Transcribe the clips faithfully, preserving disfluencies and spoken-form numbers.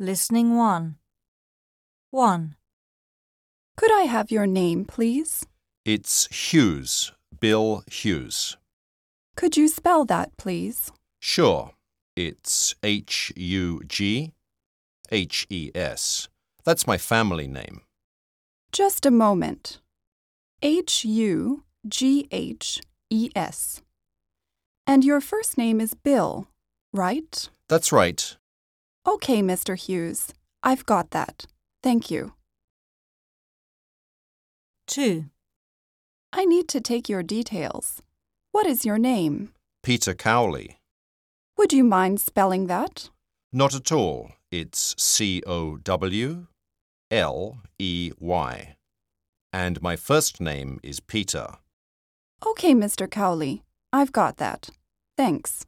Listening one. one. Could I have your name, please? It's Hughes, Bill Hughes. Could you spell that, please? Sure, it's H U G H E S. That's my family name. Just a moment. H U G H E S. And your first name is Bill, right? That's right. Okay, Mister Hughes. I've got that. Thank you. two. I need to take your details. What is your name? Peter Cowley. Would you mind spelling that? Not at all. It's C O W L E Y. And my first name is Peter. Okay, Mister Cowley. I've got that. Thanks.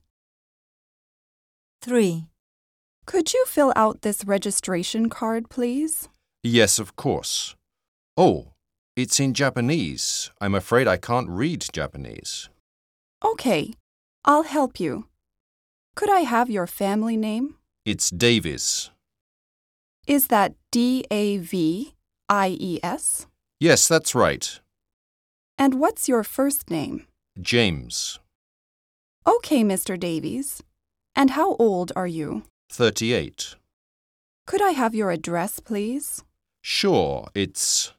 three. Could you fill out this registration card, please? Yes, of course. Oh, it's in Japanese. I'm afraid I can't read Japanese. Okay, I'll help you. Could I have your family name? It's Davies. Is that D A V I E S? Yes, that's right. And what's your first name? James. Okay, Mister Davies. And how old are you? thirty-eight. Could I have your address, please? Sure, it's...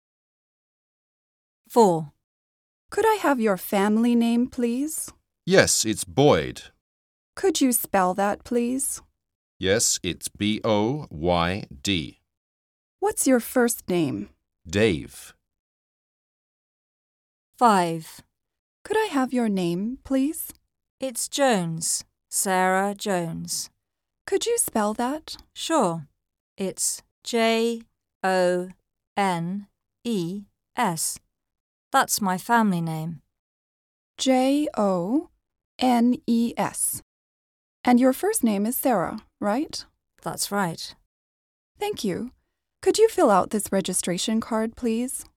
four. Could I have your family name, please? Yes, it's Boyd. Could you spell that, please? Yes, it's B O Y D. What's your first name? Dave. five. Could I have your name, please? It's Jones, Sarah Jones. Could you spell that? Sure, it's J O N E S. That's my family name. J O N E S. And your first name is Sarah, right? That's right. Thank you. Could you fill out this registration card, please?